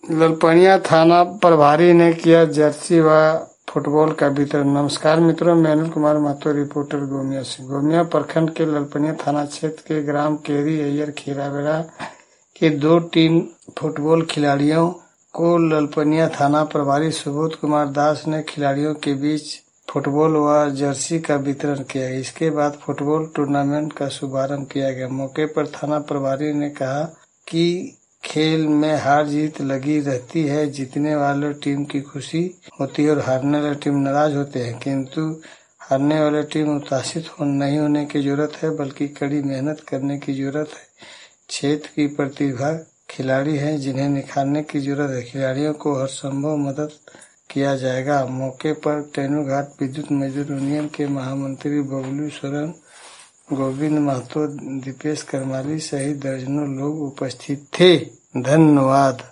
ललपनिया थाना प्रभारी ने किया जर्सी व फुटबॉल का वितरण। नमस्कार मित्रों, मैं अनिल कुमार महतो, रिपोर्टर गोमिया से। गोमिया प्रखंड के ललपनिया थाना क्षेत्र के ग्राम केरी अय्यर खीराबेड़ा के 2 टीम फुटबॉल खिलाड़ियों को ललपनिया थाना प्रभारी सुबोध कुमार दास ने खिलाड़ियों के बीच फुटबॉल व जर्सी का वितरण किया। इसके बाद फुटबॉल टूर्नामेंट का शुभारंभ किया गया। मौके पर थाना प्रभारी ने कहा कि खेल में हार जीत लगी रहती है। जीतने वाले टीम की खुशी होती है और हारने वाले टीम नाराज होते हैं, किंतु हारने वाले टीम उत्साहित नहीं होने की जरूरत है, बल्कि कड़ी मेहनत करने की जरूरत है। क्षेत्र की प्रतिभा खिलाड़ी हैं जिन्हें निखारने की जरूरत है। खिलाड़ियों को हर संभव मदद किया जाएगा। मौके पर तेनुघाट विद्युत मजदूर यूनियन के महामंत्री बबलू सोरेन, गोविंद महतो, दीपेश करमाली सहित दर्जनों लोग उपस्थित थे। धन्यवाद।